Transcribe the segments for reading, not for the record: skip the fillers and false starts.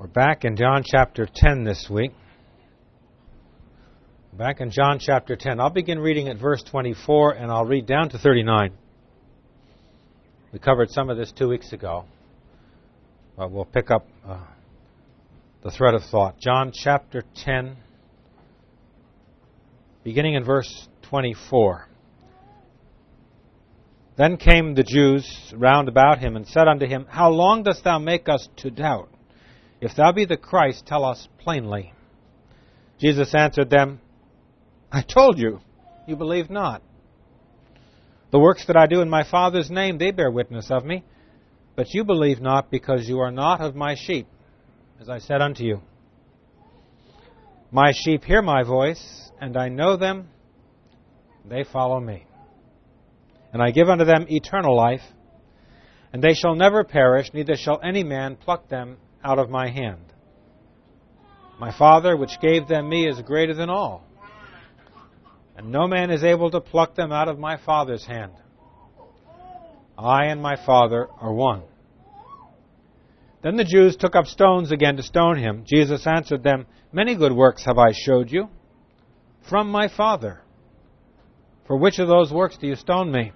We're back in John chapter 10 this week. Back in John chapter 10. I'll begin reading at verse 24 and I'll read down to 39. We covered some of this 2 weeks ago. But we'll pick up the thread of thought. John chapter 10, beginning in verse 24. Then came the Jews round about him and said unto him, How long dost thou make us to doubt? If thou be the Christ, tell us plainly. Jesus answered them, I told you, you believe not. The works that I do in my Father's name, they bear witness of me. But you believe not, because you are not of my sheep, as I said unto you. My sheep hear my voice, and I know them, they follow me. And I give unto them eternal life, and they shall never perish, neither shall any man pluck them out of my hand. My Father, which gave them me, is greater than all, and no man is able to pluck them out of my Father's hand. I and my Father are one. Then the Jews took up stones again to stone him. Jesus answered them, Many good works have I showed you from my Father. For which of those works do you stone me?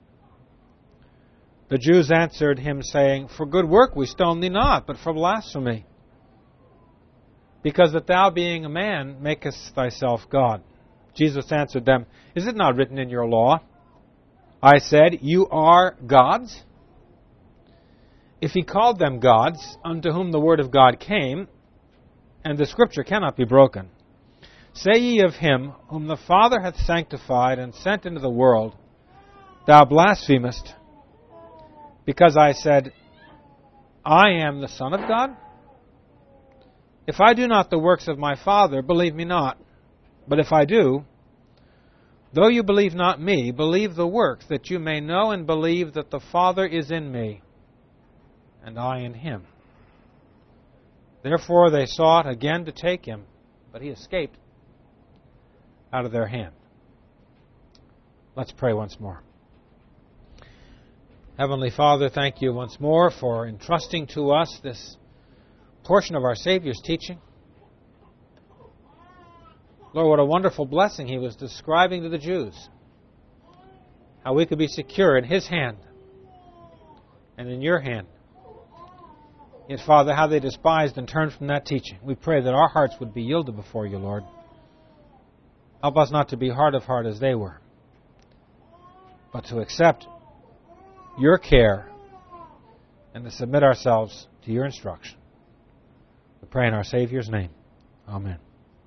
The Jews answered him, saying, For good work we stone thee not, but for blasphemy. Because that thou, being a man, makest thyself God. Jesus answered them, Is it not written in your law? I said, You are gods? If he called them gods, unto whom the word of God came, and the Scripture cannot be broken, say ye of him whom the Father hath sanctified and sent into the world, Thou blasphemest, because I said, I am the Son of God? If I do not the works of my Father, believe me not. But if I do, though you believe not me, believe the works, that you may know and believe that the Father is in me, and I in him. Therefore they sought again to take him, but he escaped out of their hand. Let's pray once more. Heavenly Father, thank you once more for entrusting to us this portion of our Savior's teaching. Lord, what a wonderful blessing he was describing to the Jews. How we could be secure in his hand and in your hand. Yet, Father, how they despised and turned from that teaching. We pray that our hearts would be yielded before you, Lord. Help us not to be hard of heart as they were, but to accept your care and to submit ourselves to your instruction. We pray in our Savior's name. Amen.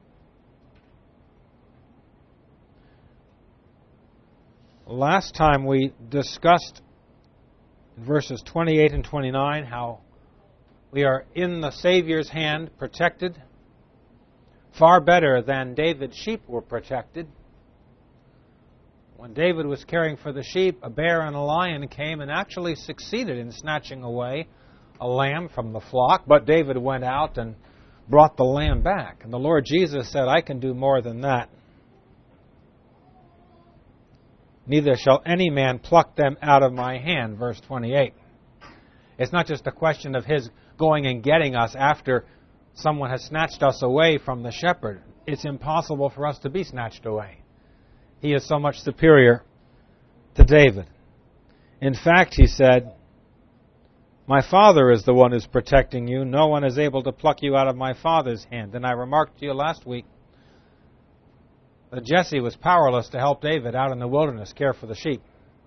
Last time we discussed in verses 28 and 29 how we are in the Savior's hand, protected, far better than David's sheep were protected. When David was caring for the sheep, a bear and a lion came and actually succeeded in snatching away a lamb from the flock, but David went out and brought the lamb back. And the Lord Jesus said, I can do more than that. Neither shall any man pluck them out of my hand, verse 28. It's not just a question of his going and getting us after someone has snatched us away from the shepherd. It's impossible for us to be snatched away. He is so much superior to David. In fact, he said, My Father is the one who's protecting you. No one is able to pluck you out of my Father's hand. And I remarked to you last week that Jesse was powerless to help David out in the wilderness care for the sheep.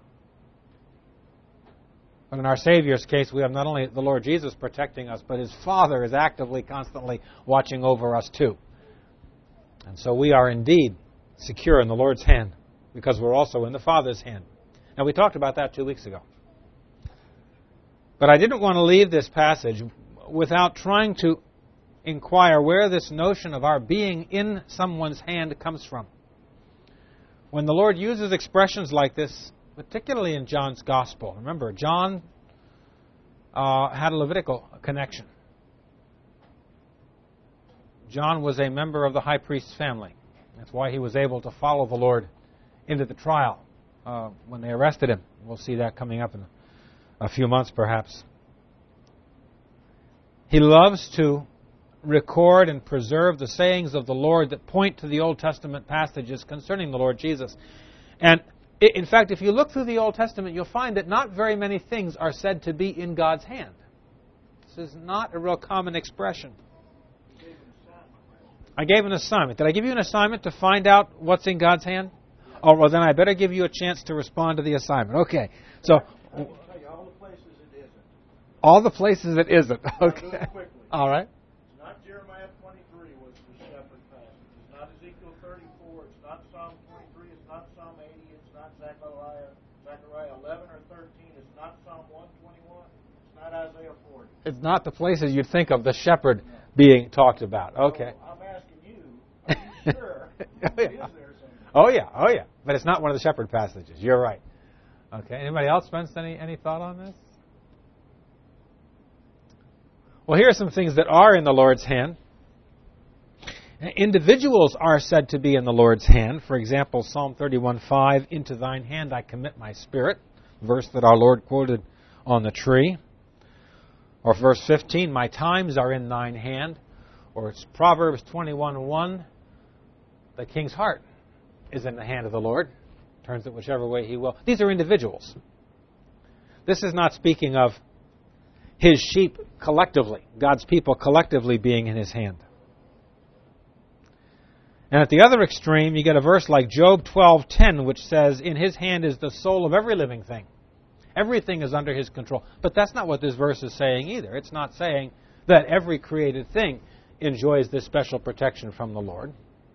But in our Savior's case, we have not only the Lord Jesus protecting us, but his Father is actively, constantly watching over us too. And so we are indeed secure in the Lord's hand, because we're also in the Father's hand. Now, we talked about that 2 weeks ago. But I didn't want to leave this passage without trying to inquire where this notion of our being in someone's hand comes from. When the Lord uses expressions like this, particularly in John's Gospel. Remember, John had a Levitical connection. John was a member of the high priest's family. That's why he was able to follow the Lord into the trial when they arrested him. We'll see that coming up in a few months, perhaps. He loves to record and preserve the sayings of the Lord that point to the Old Testament passages concerning the Lord Jesus. And in fact, if you look through the Old Testament, you'll find that not very many things are said to be in God's hand. This is not a real common expression. I gave an assignment. Did I give you an assignment to find out what's in God's hand? Oh, well, then I better give you a chance to respond to the assignment. Okay. So, all the places it isn't. All the places it isn't. Okay. All right. It's not Jeremiah 23 was the shepherd passage. It's not Ezekiel 34. It's not Psalm 23. It's not Psalm 80. It's not Zechariah 11 or 13. It's not Psalm 121. It's not Isaiah 40. It's not the places you'd think of the shepherd being talked about. Okay. So I'm asking you, are you sure? Oh, yeah. Oh, yeah. But it's not one of the shepherd passages. You're right. Okay. Anybody else spends any thought on this? Well, here are some things that are in the Lord's hand. Individuals are said to be in the Lord's hand. For example, Psalm 31:5, "Into thine hand I commit my spirit," verse that our Lord quoted on the tree. Or verse 15, "My times are in thine hand." Or it's Proverbs 21:1, "The king's heart is in the hand of the Lord. Turns it whichever way he will." These are individuals. This is not speaking of His sheep collectively, God's people collectively being in His hand. And at the other extreme, you get a verse like Job 12:10, which says, "In His hand is the soul of every living thing." Everything is under His control. But that's not what this verse is saying either. It's not saying that every created thing enjoys this special protection from the Lord.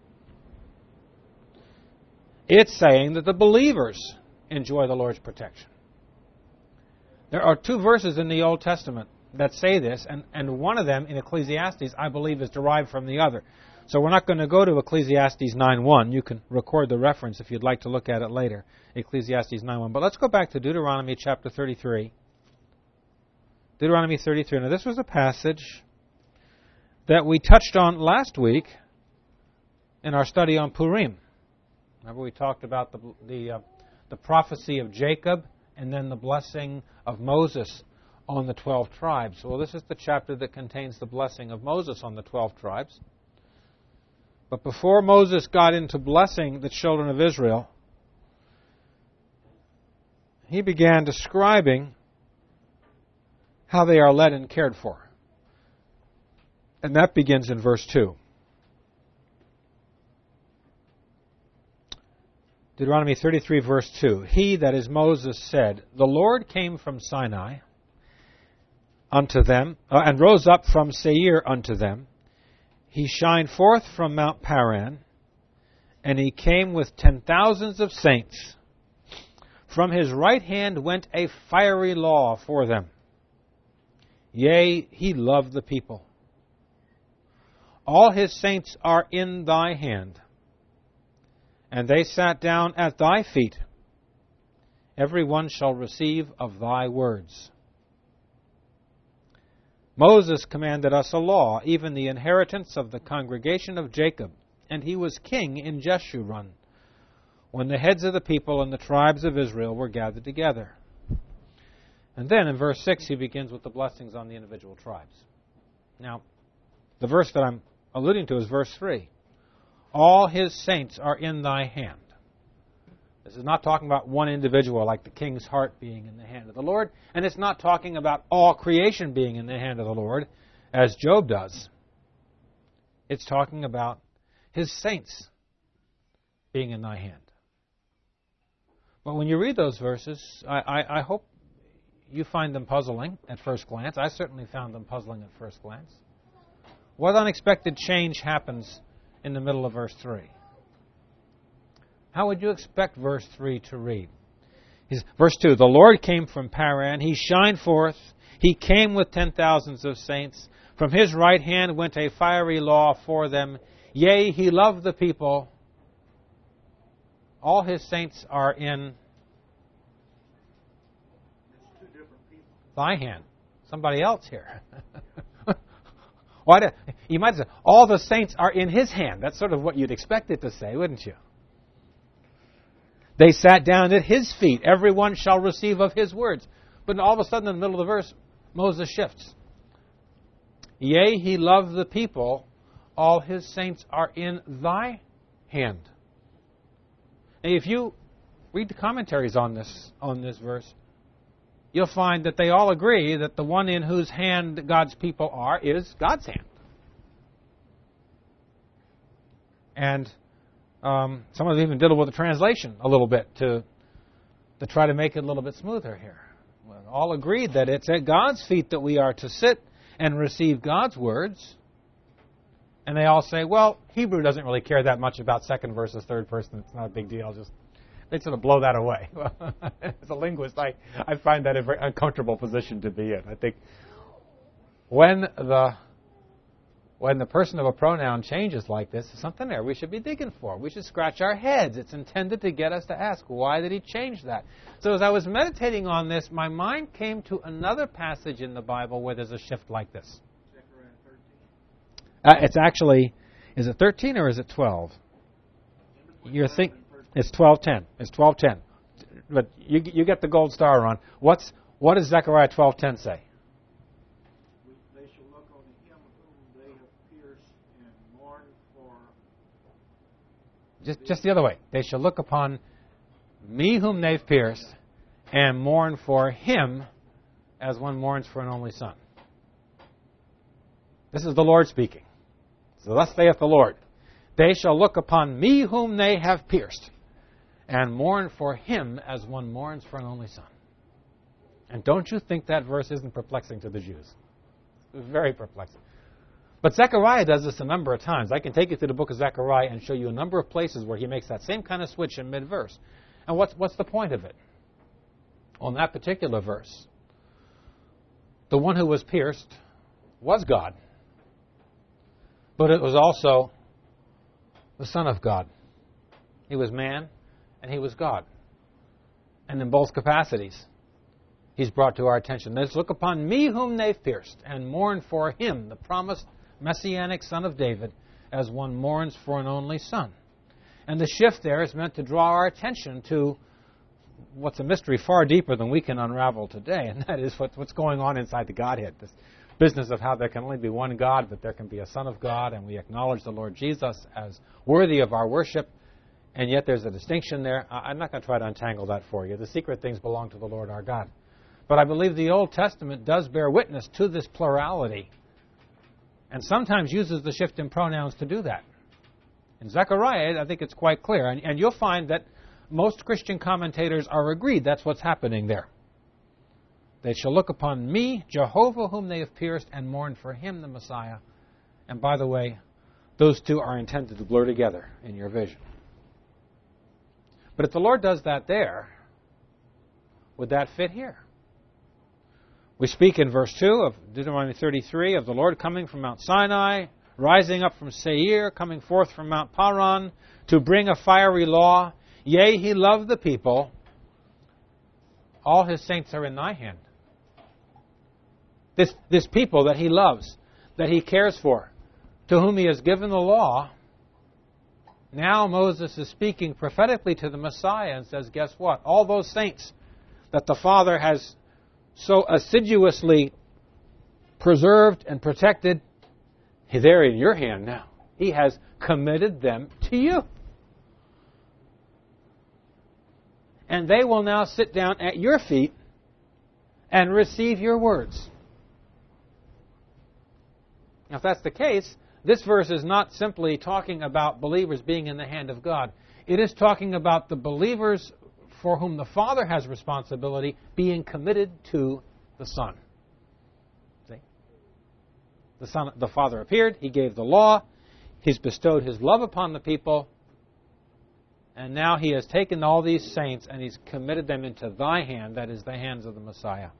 It's saying that the believers enjoy the Lord's protection. There are two verses in the Old Testament that say this, and one of them in Ecclesiastes, I believe, is derived from the other. So we're not going to go to Ecclesiastes 9:1. You can record the reference if you'd like to look at it later, Ecclesiastes 9:1. But let's go back to Deuteronomy chapter 33. Deuteronomy 33. Now, this was a passage that we touched on last week in our study on Purim. Remember, we talked about the prophecy of Jacob and then the blessing of Moses on the 12 tribes. Well, this is the chapter that contains the blessing of Moses on the 12 tribes. But before Moses got into blessing the children of Israel, he began describing how they are led and cared for. And that begins in verse 2. Deuteronomy 33, verse 2. "He," that is Moses, "said, The Lord came from Sinai unto them, and rose up from Seir unto them. He shined forth from Mount Paran, and he came with 10,000s of saints. From his right hand went a fiery law for them. Yea, he loved the people. All his saints are in thy hand. And they sat down at thy feet. Every one shall receive of thy words. Moses commanded us a law, even the inheritance of the congregation of Jacob, and he was king in Jeshurun, when the heads of the people and the tribes of Israel were gathered together." And then in verse 6 he begins with the blessings on the individual tribes. Now, the verse that I'm alluding to is verse 3. "All his saints are in thy hand." This is not talking about one individual like the king's heart being in the hand of the Lord, and it's not talking about all creation being in the hand of the Lord, as Job does. It's talking about his saints being in thy hand. But when you read those verses, I hope you find them puzzling at first glance. I certainly found them puzzling at first glance. What unexpected change happens in the middle of verse 3? How would you expect verse 3 to read? Verse 2, "The Lord came from Paran, he shined forth, he came with 10,000s of saints. From his right hand went a fiery law for them. Yea, he loved the people. All his saints are in thy hand." Somebody else here. You might say, all the saints are in his hand. That's sort of what you'd expect it to say, wouldn't you? "They sat down at his feet. Everyone shall receive of his words." But all of a sudden, in the middle of the verse, Moses shifts. Yea, he loved the people. All his saints are in thy hand. And if you read the commentaries on this verse, you'll find that they all agree that the one in whose hand God's people are is God's hand. And some of them even diddle with the translation a little bit to try to make it a little bit smoother here. Well, all agreed that it's at God's feet that we are to sit and receive God's words. And they all say, well, Hebrew doesn't really care that much about second versus third person. It's not a big deal. They sort of blow that away. As a linguist, I find that a very uncomfortable position to be in. I think when the person of a pronoun changes like this, there's something there we should be digging for. We should scratch our heads. It's intended to get us to ask, why did he change that? So as I was meditating on this, my mind came to another passage in the Bible where there's a shift like this. It's actually, is it 13 or is it 12? It's 12:10. It's 12:10. But you get the gold star on. What does Zechariah 12:10 say? They shall look on him whom they have pierced and mourn for. Just the other way. They shall look upon me whom they've pierced and mourn for him as one mourns for an only son. This is the Lord speaking. So thus saith the Lord, they shall look upon me whom they have pierced and mourn for him as one mourns for an only son. And don't you think that verse isn't perplexing to the Jews? It's very perplexing. But Zechariah does this a number of times. I can take you to the book of Zechariah and show you a number of places where he makes that same kind of switch in mid-verse. And what's the point of it? On that particular verse, the one who was pierced was God. But it was also the Son of God. He was man and he was God. And in both capacities, he's brought to our attention. Let's look upon me whom they've pierced and mourn for him, the promised Messianic Son of David, as one mourns for an only son. And the shift there is meant to draw our attention to what's a mystery far deeper than we can unravel today, and that is what's going on inside the Godhead. This business of how there can only be one God, but there can be a Son of God, and we acknowledge the Lord Jesus as worthy of our worship, and yet there's a distinction there. I'm not going to try to untangle that for you. The secret things belong to the Lord our God. But I believe the Old Testament does bear witness to this plurality, and sometimes uses the shift in pronouns to do that. In Zechariah, I think it's quite clear, and you'll find that most Christian commentators are agreed that's what's happening there. They shall look upon me, Jehovah, whom they have pierced, and mourn for him, the Messiah. And by the way, those two are intended to blur together in your vision. But if the Lord does that there, would that fit here? We speak in verse 2 of Deuteronomy 33 of the Lord coming from Mount Sinai, rising up from Seir, coming forth from Mount Paran, to bring a fiery law. Yea, he loved the people. All his saints are in thy hand. This people that he loves, that he cares for, to whom he has given the law, now Moses is speaking prophetically to the Messiah and says, guess what? All those saints that the Father has so assiduously preserved and protected, they're in your hand now. He has committed them to you. And they will now sit down at your feet and receive your words. Now, if that's the case, this verse is not simply talking about believers being in the hand of God. It is talking about the believers for whom the Father has responsibility being committed to the Son. See? The Father appeared. He gave the law. He's bestowed his love upon the people. And now he has taken all these saints and he's committed them into thy hand, that is, the hands of the Messiah.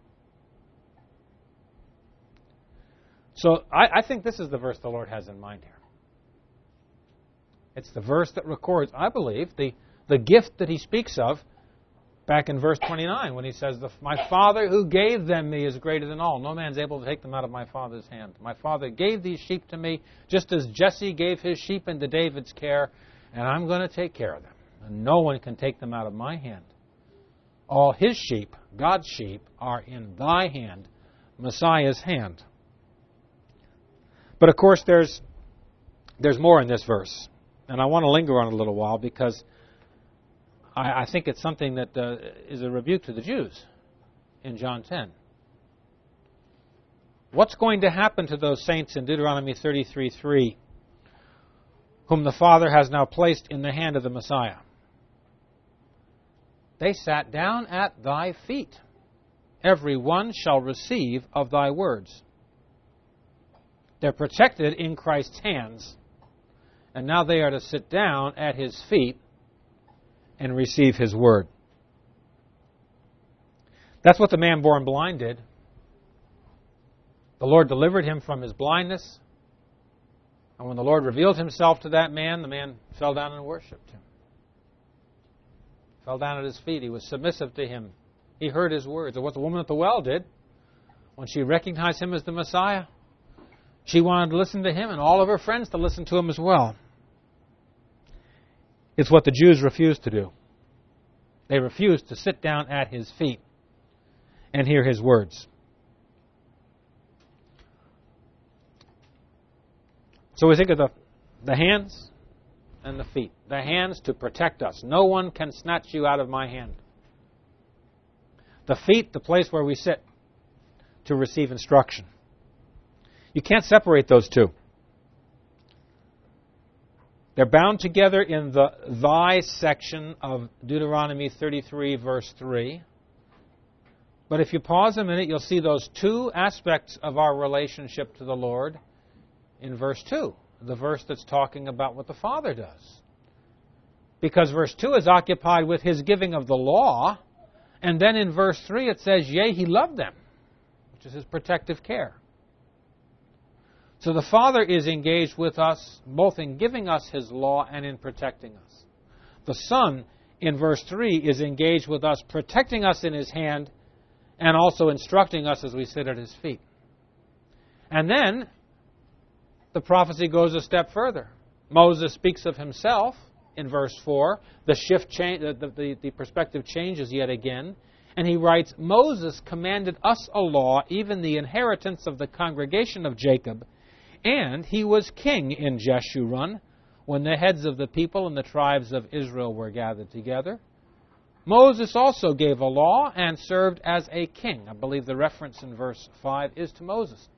So I think this is the verse the Lord has in mind here. It's the verse that records, I believe, the gift that he speaks of back in verse 29 when he says, my Father who gave them me is greater than all. No man's able to take them out of my Father's hand. My Father gave these sheep to me just as Jesse gave his sheep into David's care, and I'm going to take care of them. And no one can take them out of my hand. All his sheep, God's sheep, are in thy hand, Messiah's hand. But of course, there's more in this verse. And I want to linger on it a little while because I think it's something that is a rebuke to the Jews in John 10. What's going to happen to those saints in Deuteronomy 33:3, whom the Father has now placed in the hand of the Messiah? They sat down at thy feet. Every one shall receive of thy words. They're protected in Christ's hands, and now they are to sit down at his feet and receive his word. That's what the man born blind did. The Lord delivered him from his blindness, and when the Lord revealed himself to that man, the man fell down and worshipped him. Fell down at his feet. He was submissive to him. He heard his words. And what the woman at the well did, when she recognized him as the Messiah, she wanted to listen to him and all of her friends to listen to him as well. It's what the Jews refused to do. They refused to sit down at his feet and hear his words. So we think of the hands and the feet. The hands to protect us. No one can snatch you out of my hand. The feet, the place where we sit to receive instruction. You can't separate those two. They're bound together in the thy section of Deuteronomy 33, verse 3. But if you pause a minute, you'll see those two aspects of our relationship to the Lord in verse 2, the verse that's talking about what the Father does. Because verse 2 is occupied with his giving of the law, and then in verse 3 it says, yea, he loved them, which is his protective care. So the Father is engaged with us both in giving us his law and in protecting us. The Son, in verse 3, is engaged with us, protecting us in his hand and also instructing us as we sit at his feet. And then the prophecy goes a step further. Moses speaks of himself in verse 4. The perspective changes yet again. And he writes, Moses commanded us a law, even the inheritance of the congregation of Jacob, and he was king in Jeshurun when the heads of the people and the tribes of Israel were gathered together. Moses also gave a law and served as a king. I believe the reference in verse 5 is to Moses.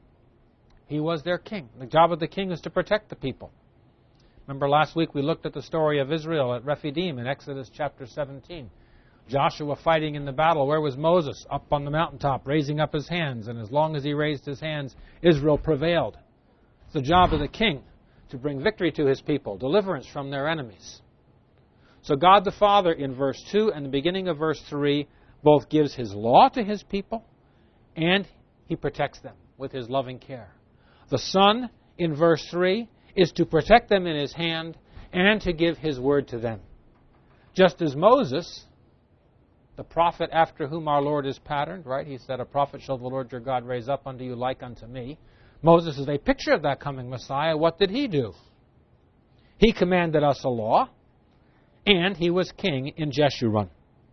He was their king. The job of the king is to protect the people. Remember last week we looked at the story of Israel at Rephidim in Exodus chapter 17. Joshua fighting in the battle. Where was Moses? Up on the mountaintop, raising up his hands. And as long as he raised his hands, Israel prevailed. It's the job of the king to bring victory to his people, deliverance from their enemies. So God the Father in verse 2 and the beginning of verse 3 both gives his law to his people and he protects them with his loving care. The Son in verse 3 is to protect them in his hand and to give his word to them. Just as Moses, the prophet after whom our Lord is patterned, right? He said, a prophet shall the Lord your God raise up unto you like unto me. Moses is a picture of that coming Messiah. What did he do? He commanded us a law, and he was king in Jeshurun.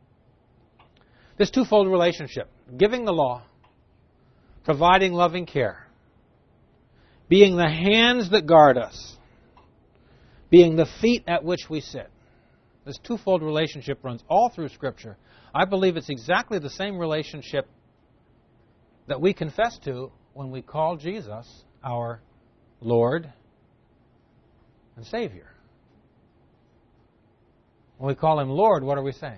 This twofold relationship, giving the law, providing loving care, being the hands that guard us, being the feet at which we sit. This twofold relationship runs all through Scripture. I believe it's exactly the same relationship that we confess to when we call Jesus our Lord and Savior. When we call him Lord, what are we saying?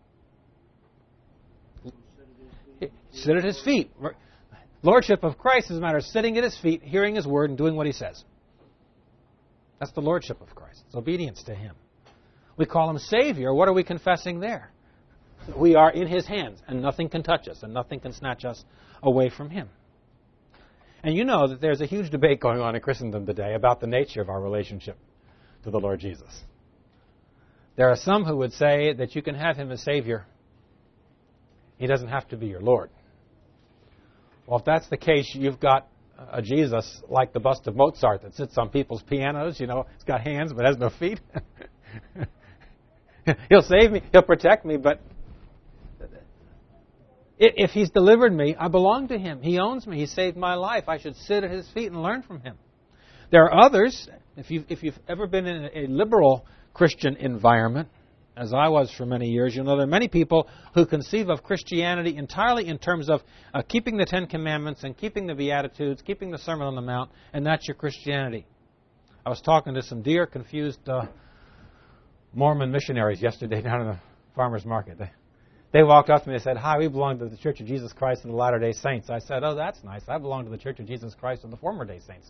Sit at his feet. Lordship of Christ is a matter of sitting at his feet, hearing his word, and doing what he says. That's the lordship of Christ. It's obedience to him. We call him Savior. What are we confessing there? We are in his hands, and nothing can touch us, and nothing can snatch us away from him. And you know that there's a huge debate going on in Christendom today about the nature of our relationship to the Lord Jesus. There are some who would say that you can have him as Savior. He doesn't have to be your Lord. Well, if that's the case, you've got a Jesus like the bust of Mozart that sits on people's pianos. You know, he's got hands but has no feet. He'll save me, he'll protect me, but If He's delivered me, I belong to Him. He owns me. He saved my life. I should sit at His feet and learn from Him. There are others, if you've ever been in a liberal Christian environment, as I was for many years, you'll know there are many people who conceive of Christianity entirely in terms of keeping the Ten Commandments and keeping the Beatitudes, keeping the Sermon on the Mount, and that's your Christianity. I was talking to some dear, confused Mormon missionaries yesterday down in the farmer's market. They walked up to me and said, "Hi, we belong to the Church of Jesus Christ of the Latter-day Saints." I said, "Oh, that's nice. I belong to the Church of Jesus Christ of the Former-day Saints."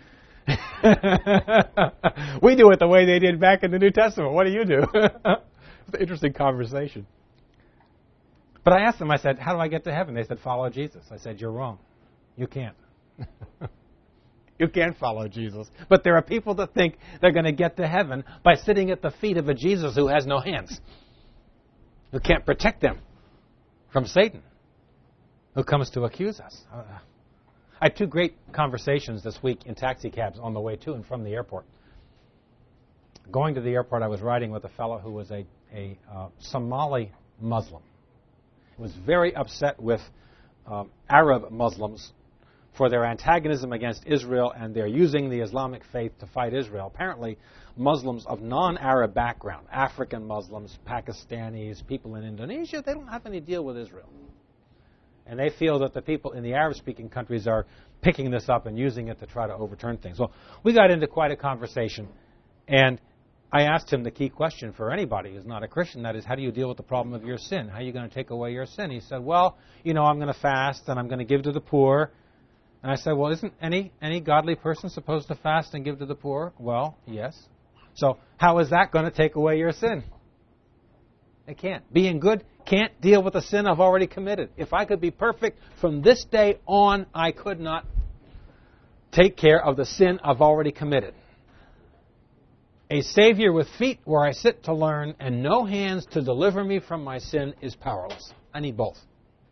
We do it the way they did back in the New Testament. What do you do? It's an interesting conversation. But I asked them, I said, "How do I get to heaven?" They said, "Follow Jesus." I said, "You're wrong. You can't." You can't follow Jesus. But there are people that think they're going to get to heaven by sitting at the feet of a Jesus who has no hands, who can't protect them from Satan, who comes to accuse us. I had two great conversations this week in taxi cabs on the way to and from the airport. Going to the airport, I was riding with a fellow who was a Somali Muslim. He was very upset with Arab Muslims for their antagonism against Israel, and they're using the Islamic faith to fight Israel. Apparently, Muslims of non-Arab background, African Muslims, Pakistanis, people in Indonesia, they don't have any deal with Israel. And they feel that the people in the Arab-speaking countries are picking this up and using it to try to overturn things. Well, we got into quite a conversation, and I asked him the key question for anybody who's not a Christian, that is, how do you deal with the problem of your sin? How are you going to take away your sin? He said, "Well, I'm going to fast, and I'm going to give to the poor." And I said, "Well, isn't any godly person supposed to fast and give to the poor?" "Well, yes." "So how is that going to take away your sin?" It can't. Being good can't deal with the sin I've already committed. If I could be perfect from this day on, I could not take care of the sin I've already committed. A Savior with feet where I sit to learn and no hands to deliver me from my sin is powerless. I need both.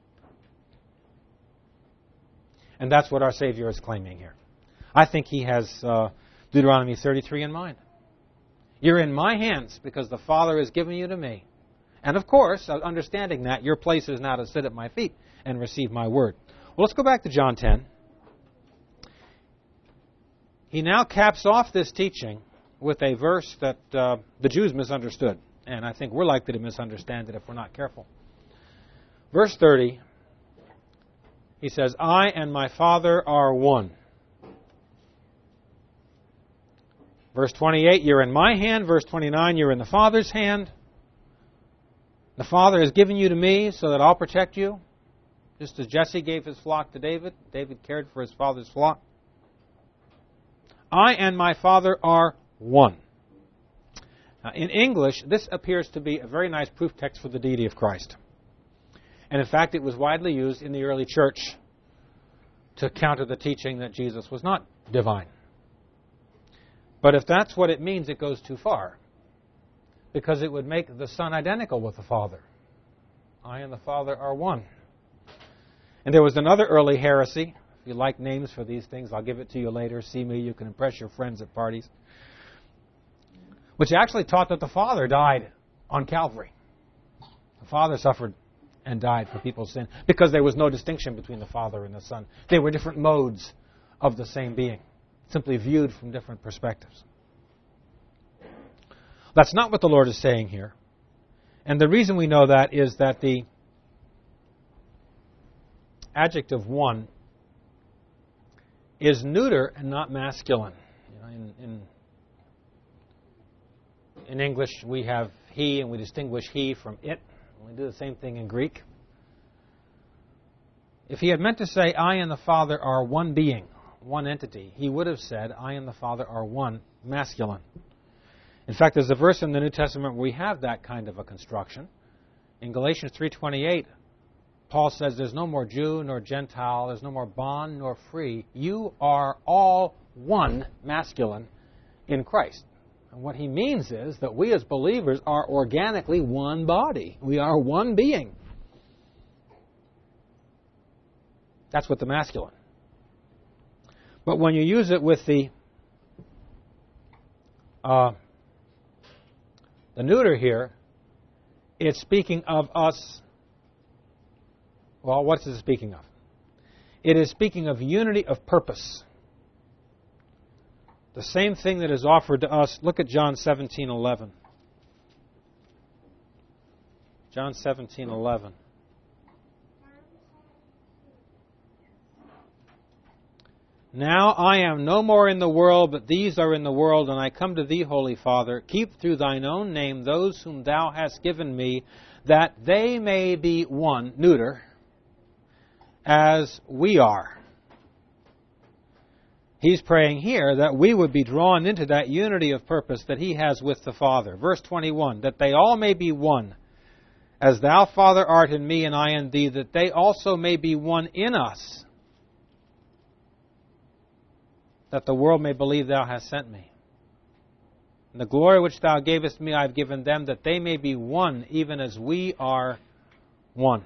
And that's what our Savior is claiming here. I think He has Deuteronomy 33 in mind. You're in my hands because the Father has given you to me. And of course, understanding that, your place is now to sit at my feet and receive my word. Well, let's go back to John 10. He now caps off this teaching with a verse that the Jews misunderstood. And I think we're likely to misunderstand it if we're not careful. Verse 30, he says, "I and my Father are one." Verse 28, "You're in my hand." Verse 29, "You're in the Father's hand." The Father has given you to me so that I'll protect you. Just as Jesse gave his flock to David, David cared for his father's flock. I and my Father are one. Now, in English, this appears to be a very nice proof text for the deity of Christ. And in fact, it was widely used in the early church to counter the teaching that Jesus was not divine. But if that's what it means, it goes too far, because it would make the Son identical with the Father. I and the Father are one. And there was another early heresy. If you like names for these things, I'll give it to you later. See me, you can impress your friends at parties. Which actually taught that the Father died on Calvary. The Father suffered and died for people's sin because there was no distinction between the Father and the Son. They were different modes of the same being, simply viewed from different perspectives. That's not what the Lord is saying here. And the reason we know that is that the adjective one is neuter and not masculine. In English, we have he and we distinguish he from it. We do the same thing in Greek. If he had meant to say, I and the Father are one being, one entity, he would have said, I and the Father are one, masculine. In fact, there's a verse in the New Testament where we have that kind of a construction. In Galatians 3:28, Paul says there's no more Jew nor Gentile, there's no more bond nor free. You are all one, masculine, in Christ. And what he means is that we as believers are organically one body. We are one being. That's what the masculine. But when you use it with the neuter here, it's speaking of us Well, what's it speaking of? It is speaking of unity of purpose. The same thing that is offered to us. Look at John 17:11. John 17:11. Now I am no more in the world, but these are in the world, and I come to thee, Holy Father. Keep through thine own name those whom thou hast given me, that they may be one, neuter, as we are. He's praying here that we would be drawn into that unity of purpose that he has with the Father. Verse 21, that they all may be one, as thou, Father, art in me and I in thee, that they also may be one in us, that the world may believe thou hast sent me. And the glory which thou gavest me I have given them, that they may be one, even as we are one.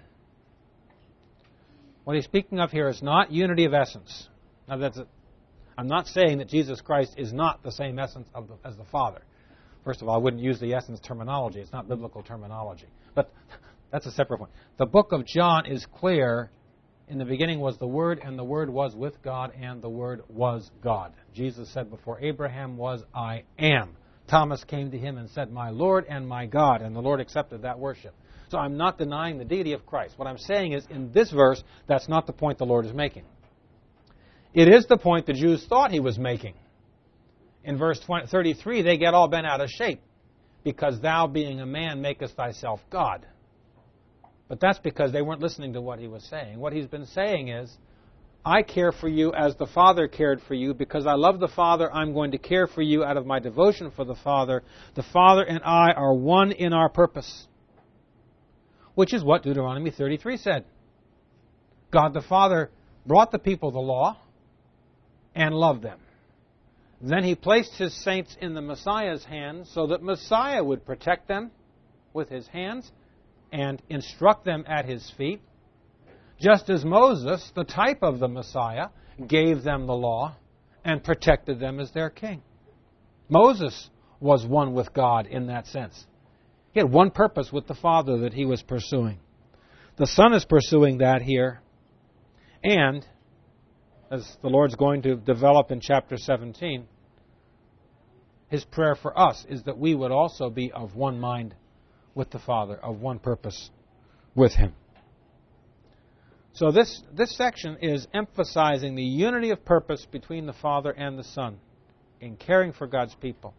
What he's speaking of here is not unity of essence. Now, I'm not saying that Jesus Christ is not the same essence as the Father. First of all, I wouldn't use the essence terminology. It's not biblical terminology. But that's a separate point. The book of John is clear. In the beginning was the Word, and the Word was with God, and the Word was God. Jesus said, before Abraham was, I am. Thomas came to him and said, my Lord and my God, and the Lord accepted that worship. So I'm not denying the deity of Christ. What I'm saying is, in this verse, that's not the point the Lord is making. It is the point the Jews thought he was making. In verse 33, they get all bent out of shape, because thou being a man makest thyself God. But that's because they weren't listening to what he was saying. What he's been saying is, I care for you as the Father cared for you. Because I love the Father, I'm going to care for you out of my devotion for the Father. The Father and I are one in our purpose. Which is what Deuteronomy 33 said. God the Father brought the people the law and loved them. Then he placed his saints in the Messiah's hands so that Messiah would protect them with his hands and instruct them at his feet, just as Moses, the type of the Messiah, gave them the law and protected them as their king. Moses was one with God in that sense. He had one purpose with the Father that he was pursuing. The Son is pursuing that here, and, as the Lord's going to develop in chapter 17, his prayer for us is that we would also be of one mind with the Father, of one purpose with him. So this section is emphasizing the unity of purpose between the Father and the Son in caring for God's people.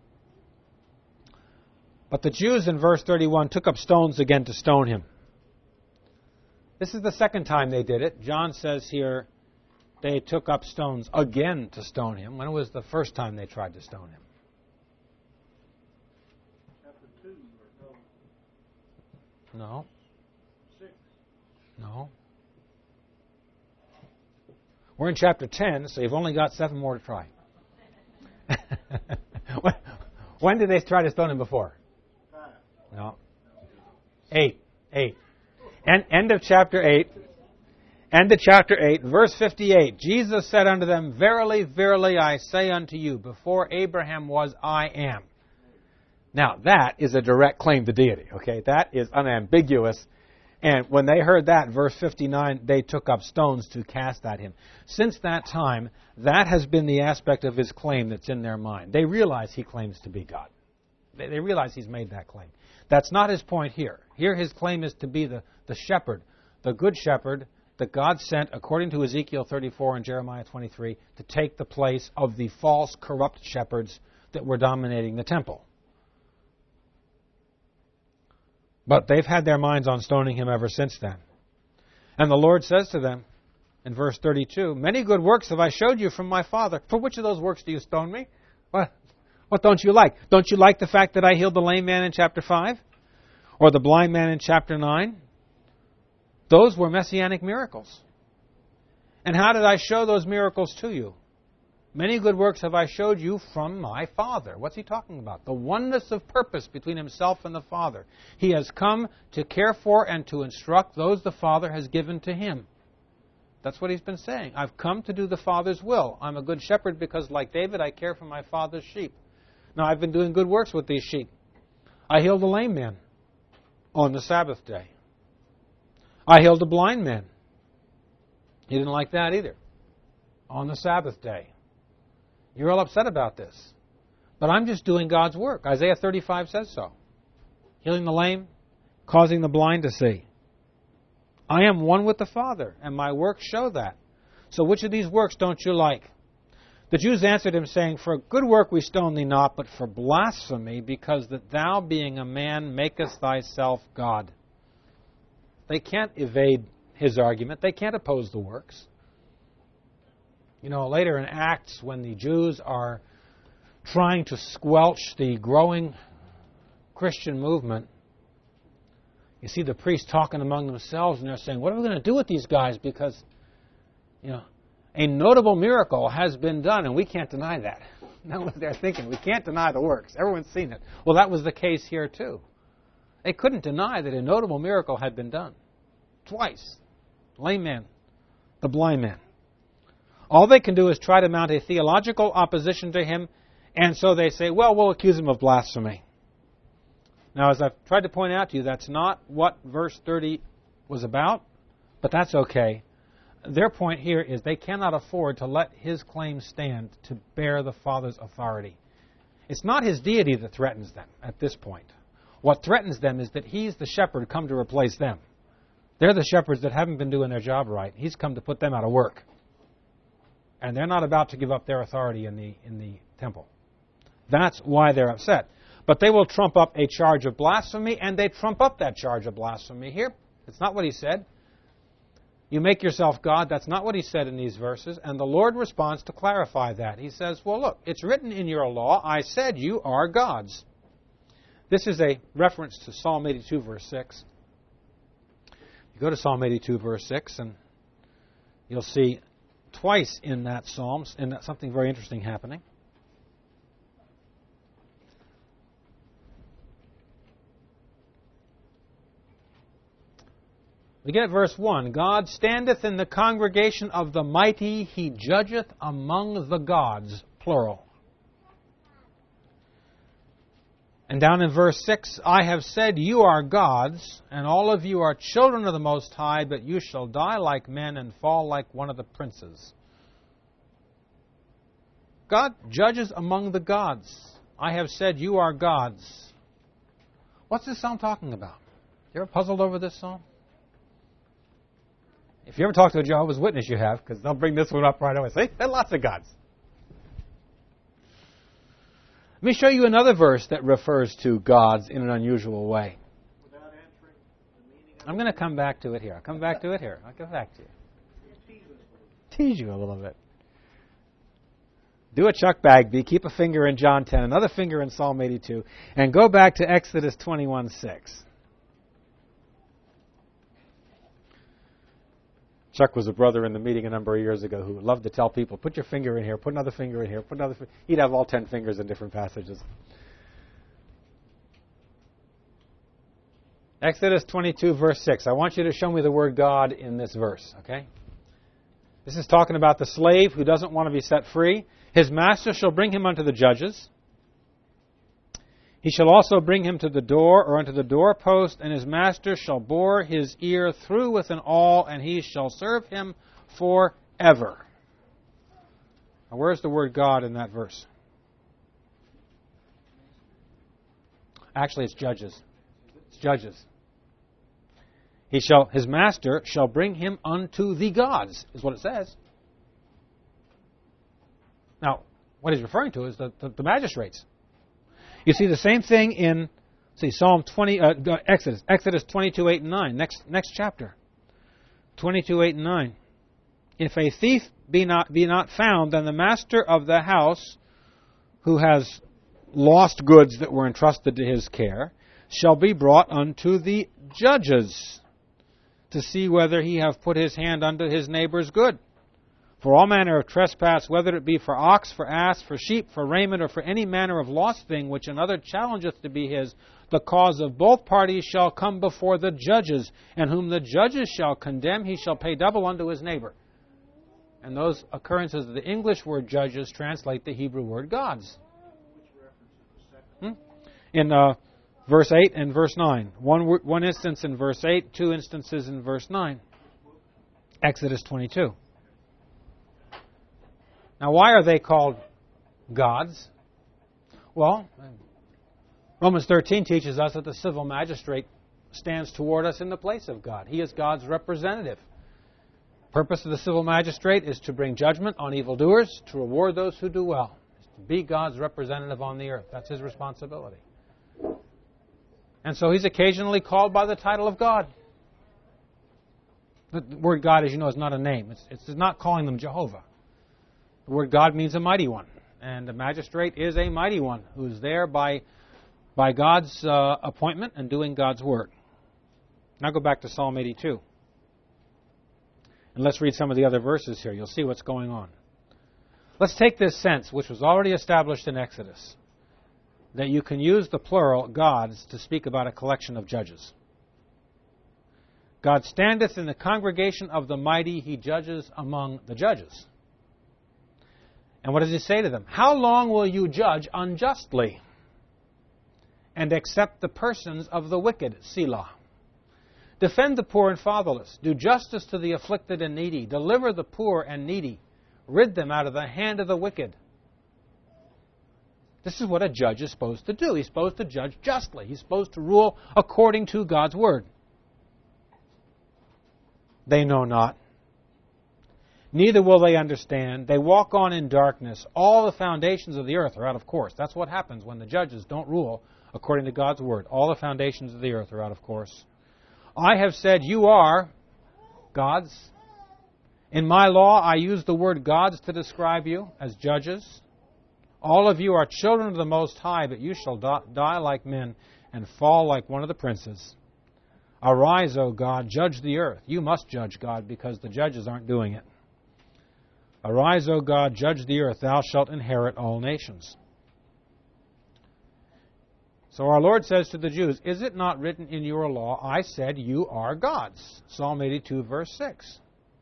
But the Jews in verse 31 took up stones again to stone him. This is the second time they did it. John says here they took up stones again to stone him. When was the first time they tried to stone him? No. 6. No. We're in chapter 10, so you've only got 7 more to try. When did they try to stone him before? 5. No. 8. End of chapter 8. End of chapter 8, verse 58. Jesus said unto them, Verily, verily, I say unto you, before Abraham was, I am. Now, that is a direct claim to deity, okay? That is unambiguous. And when they heard that, verse 59, they took up stones to cast at him. Since that time, that has been the aspect of his claim that's in their mind. They realize he claims to be God. They realize he's made that claim. That's not his point here. Here his claim is to be the shepherd, the good shepherd that God sent, according to Ezekiel 34 and Jeremiah 23, to take the place of the false, corrupt shepherds that were dominating the temple. But they've had their minds on stoning him ever since then. And the Lord says to them in verse 32, Many good works have I showed you from my Father. For which of those works do you stone me? What don't you like? Don't you like the fact that I healed the lame man in chapter 5? Or the blind man in chapter 9? Those were messianic miracles. And how did I show those miracles to you? Many good works have I showed you from my Father. What's he talking about? The oneness of purpose between himself and the Father. He has come to care for and to instruct those the Father has given to him. That's what he's been saying. I've come to do the Father's will. I'm a good shepherd because, like David, I care for my Father's sheep. Now, I've been doing good works with these sheep. I healed a lame man on the Sabbath day. I healed a blind man He didn't like that either. On the Sabbath day. You're all upset about this. But I'm just doing God's work. Isaiah 35 says so. Healing the lame, causing the blind to see. I am one with the Father, and my works show that. So which of these works don't you like? The Jews answered him, saying, For a good work we stone thee not, but for blasphemy, because that thou, being a man, makest thyself God. They can't evade his argument. They can't oppose the works. You know, later in Acts, when the Jews are trying to squelch the growing Christian movement, you see the priests talking among themselves, and they're saying, what are we going to do with these guys? Because, you know, a notable miracle has been done, and we can't deny that. That's what they're thinking. We can't deny the works. Everyone's seen it. Well, that was the case here, too. They couldn't deny that a notable miracle had been done. Twice. Lame man, the blind man. All they can do is try to mount a theological opposition to him, and so they say, well, we'll accuse him of blasphemy. Now, as I've tried to point out to you, that's not what verse 30 was about, but that's okay. Their point here is they cannot afford to let his claim stand to bear the Father's authority. It's not his deity that threatens them at this point. What threatens them is that he's the shepherd come to replace them. They're the shepherds that haven't been doing their job right. He's come to put them out of work. And they're not about to give up their authority in the temple. That's why they're upset. But they will trump up a charge of blasphemy, and they trump up that charge of blasphemy here. It's not what he said. You make yourself God. That's not what he said in these verses. And the Lord responds to clarify that. He says, well, look, it's written in your law, I said you are gods. This is a reference to Psalm 82, verse 6. You go to Psalm 82, verse 6, and you'll see twice in that psalm something very interesting happening. We get verse 1. God standeth in the congregation of the mighty, he judgeth among the gods, plural. And down in verse 6, I have said you are gods, and all of you are children of the Most High, but you shall die like men and fall like one of the princes. God judges among the gods. I have said you are gods. What's this psalm talking about? You ever puzzled over this psalm? If you ever talk to a Jehovah's Witness, you have, because they'll bring this one up right away. See, there are lots of gods. Let me show you another verse that refers to gods in an unusual way. I'm going to come back to it here. I'll come back to you. Tease you a little bit. Do a Chuck Bagby, keep a finger in John 10, another finger in Psalm 82, and go back to Exodus 21:6. Chuck was a brother in the meeting a number of years ago who loved to tell people, put your finger in here, put another finger in here, put another finger. He'd have all 10 fingers in different passages. Exodus 22, verse 6. I want you to show me the word God in this verse, okay? This is talking about the slave who doesn't want to be set free. His master shall bring him unto the judges. He shall also bring him to the door or unto the doorpost, and his master shall bore his ear through with an awl, and he shall serve him forever. Now, where's the word God in that verse? Actually, it's judges. It's judges. His master shall bring him unto the gods, is what it says. Now, what he's referring to is the magistrates. You see the same thing in, Exodus 22, 8 and 9, next chapter. 22, 8 and 9. If a thief be not found, then the master of the house, who has lost goods that were entrusted to his care, shall be brought unto the judges to see whether he have put his hand unto his neighbor's good. For all manner of trespass, whether it be for ox, for ass, for sheep, for raiment, or for any manner of lost thing which another challengeth to be his, the cause of both parties shall come before the judges, and whom the judges shall condemn, he shall pay double unto his neighbor. And those occurrences of the English word judges translate the Hebrew word gods. In verse 8 and verse 9. One instance in verse 8, two instances in verse 9. Exodus 22. Now, why are they called gods? Well, Romans 13 teaches us that the civil magistrate stands toward us in the place of God. He is God's representative. The purpose of the civil magistrate is to bring judgment on evildoers, to reward those who do well. To be God's representative on the earth. That's his responsibility. And so he's occasionally called by the title of God. The word God, as you know, is not a name. It's not calling them Jehovah. The word God means a mighty one. And the magistrate is a mighty one who's there by God's appointment and doing God's work. Now go back to Psalm 82. And let's read some of the other verses here. You'll see what's going on. Let's take this sense, which was already established in Exodus, that you can use the plural gods to speak about a collection of judges. God standeth in the congregation of the mighty, he judges among the judges. And what does he say to them? How long will you judge unjustly and accept the persons of the wicked? Selah. Defend the poor and fatherless. Do justice to the afflicted and needy. Deliver the poor and needy. Rid them out of the hand of the wicked. This is what a judge is supposed to do. He's supposed to judge justly. He's supposed to rule according to God's word. They know not. Neither will they understand. They walk on in darkness. All the foundations of the earth are out of course. That's what happens when the judges don't rule according to God's word. All the foundations of the earth are out of course. I have said you are gods. In my law I use the word gods to describe you as judges. All of you are children of the Most High, but you shall die like men and fall like one of the princes. Arise, O God, judge the earth. You must judge, God, because the judges aren't doing it. Arise, O God, judge the earth. Thou shalt inherit all nations. So our Lord says to the Jews, is it not written in your law, I said you are gods? Psalm 82, verse 6.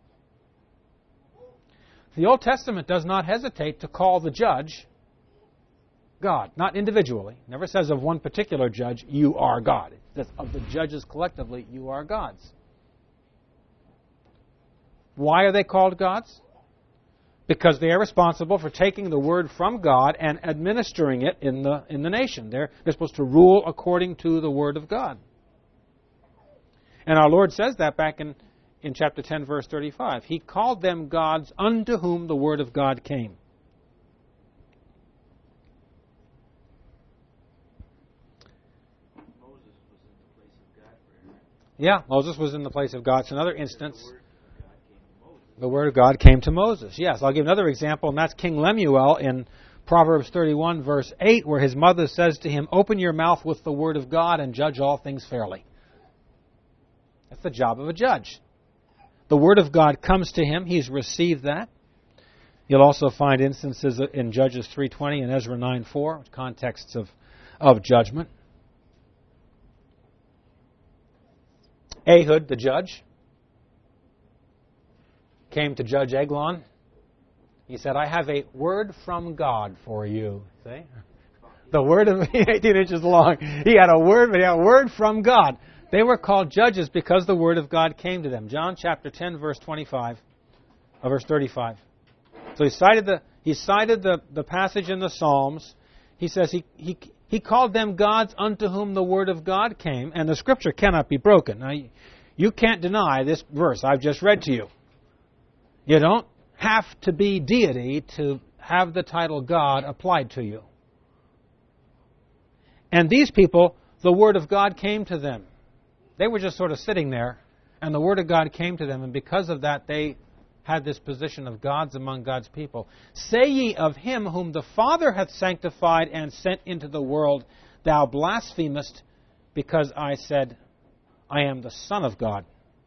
The Old Testament does not hesitate to call the judge God, not individually. It never says of one particular judge, you are God. It says of the judges collectively, you are gods. Why are they called gods? Because they are responsible for taking the word from God and administering it in the nation. They're supposed to rule according to the word of God. And our Lord says that back in chapter 10, verse 35. He called them gods unto whom the word of God came. Yeah, Moses was in the place of God. It's another instance. The word of God came to Moses. Yes, I'll give another example, and that's King Lemuel in Proverbs 31, verse 8, where his mother says to him, open your mouth with the word of God and judge all things fairly. That's the job of a judge. The word of God comes to him. He's received that. You'll also find instances in Judges 3:20 and Ezra 9:4, contexts of judgment. Ehud, the judge, came to Judge Eglon. He said, I have a word from God for you. See? The word of 18 inches long. He had a word from God. They were called judges because the word of God came to them. John chapter 10, verse 35. Verse 35. So he cited the passage in the Psalms. He says he called them gods unto whom the word of God came, and the scripture cannot be broken. Now, you can't deny this verse I've just read to you. You don't have to be deity to have the title God applied to you. And these people, the word of God came to them. They were just sort of sitting there, and the word of God came to them, and because of that, they had this position of gods among God's people. Say ye of him whom the Father hath sanctified and sent into the world, thou blasphemest, because I said, I am the Son of God.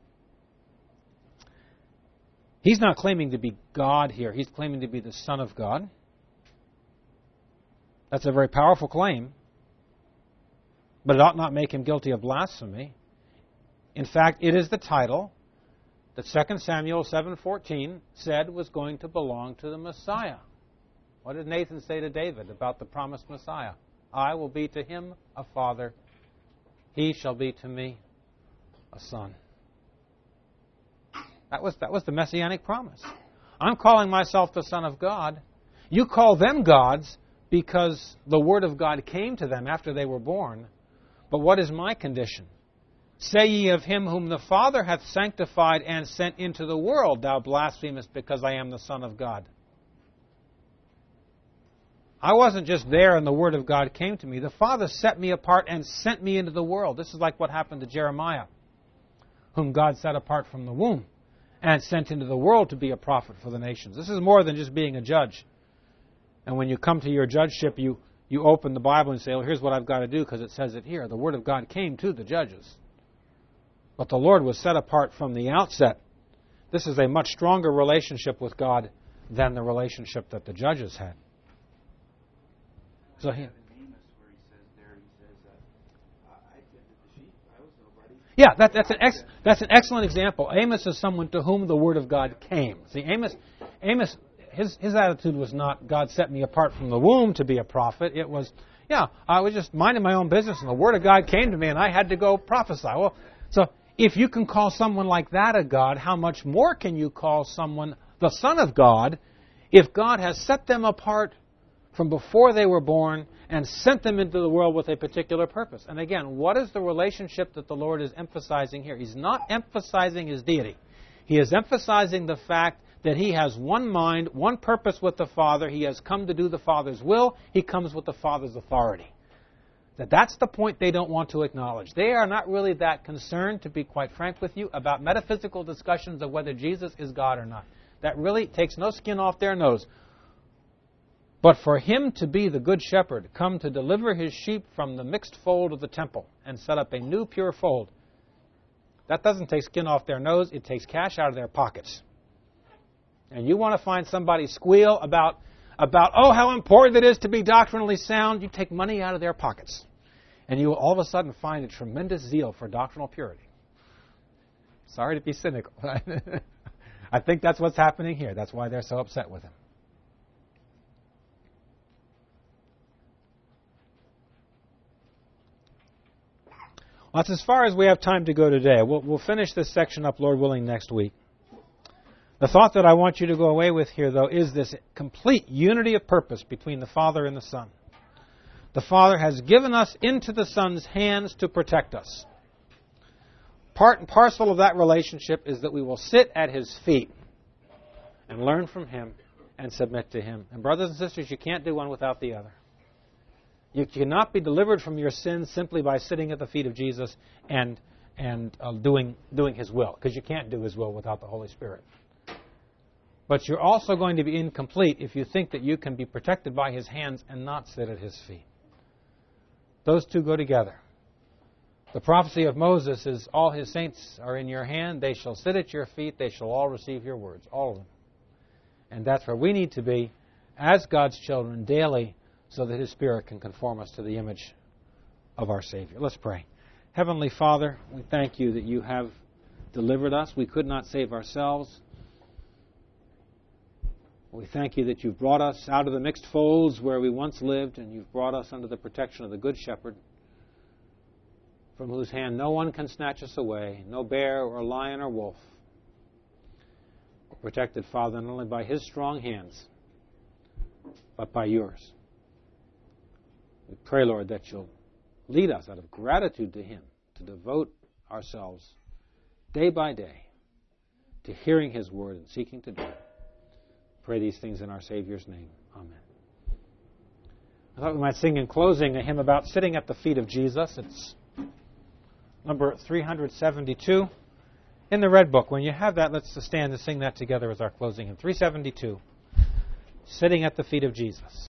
He's not claiming to be God here. He's claiming to be the Son of God. That's a very powerful claim, but it ought not make him guilty of blasphemy. In fact, it is the title that 2 Samuel 7:14 said was going to belong to the Messiah. What did Nathan say to David about the promised Messiah? I will be to him a father. He shall be to me a son. That was the messianic promise. I'm calling myself the Son of God. You call them gods because the Word of God came to them after they were born. But what is my condition? Say ye of him whom the Father hath sanctified and sent into the world, thou blasphemest, because I am the Son of God. I wasn't just there and the Word of God came to me. The Father set me apart and sent me into the world. This is like what happened to Jeremiah, whom God set apart from the womb and sent into the world to be a prophet for the nations. This is more than just being a judge. And when you come to your judgeship, you open the Bible and say, well, here's what I've got to do because it says it here. The Word of God came to the judges. But the Lord was set apart from the outset. This is a much stronger relationship with God than the relationship that the judges had. So he, yeah, that's an excellent example. Amos is someone to whom the Word of God came. See, Amos, his attitude was not, God set me apart from the womb to be a prophet. It was, yeah, I was just minding my own business and the Word of God came to me and I had to go prophesy. Well, so if you can call someone like that a God, how much more can you call someone the Son of God if God has set them apart from before they were born and sent them into the world with a particular purpose? And again, what is the relationship that the Lord is emphasizing here? He's not emphasizing His deity. He is emphasizing the fact that He has one mind, one purpose with the Father. He has come to do the Father's will. He comes with the Father's authority. That's the point they don't want to acknowledge. They are not really that concerned, to be quite frank with you, about metaphysical discussions of whether Jesus is God or not. That really takes no skin off their nose. But for Him to be the Good Shepherd, come to deliver His sheep from the mixed fold of the temple and set up a new pure fold, that doesn't take skin off their nose. It takes cash out of their pockets. And you want to find somebody squeal about how important it is to be doctrinally sound, you take money out of their pockets. And you will all of a sudden find a tremendous zeal for doctrinal purity. Sorry to be cynical. I think that's what's happening here. That's why they're so upset with Him. Well, that's as far as we have time to go today. We'll finish this section up, Lord willing, next week. The thought that I want you to go away with here, though, is this complete unity of purpose between the Father and the Son. The Father has given us into the Son's hands to protect us. Part and parcel of that relationship is that we will sit at His feet and learn from Him and submit to Him. And brothers and sisters, you can't do one without the other. You cannot be delivered from your sins simply by sitting at the feet of Jesus and doing His will, because you can't do His will without the Holy Spirit. But you're also going to be incomplete if you think that you can be protected by His hands and not sit at His feet. Those two go together. The prophecy of Moses is, all His saints are in your hand. They shall sit at your feet. They shall all receive your words, all of them. And that's where we need to be as God's children daily, so that His Spirit can conform us to the image of our Savior. Let's pray. Heavenly Father, we thank You that You have delivered us. We could not save ourselves. We thank You that You've brought us out of the mixed folds where we once lived, and You've brought us under the protection of the Good Shepherd, from whose hand no one can snatch us away, no bear or lion or wolf. We're protected, Father, not only by His strong hands, but by Yours. We pray, Lord, that You'll lead us out of gratitude to Him to devote ourselves day by day to hearing His word and seeking to do it. Pray these things in our Savior's name. Amen. I thought we might sing in closing a hymn about sitting at the feet of Jesus. It's number 372 in the Red Book. When you have that, let's stand and sing that together as our closing hymn. 372, Sitting at the Feet of Jesus.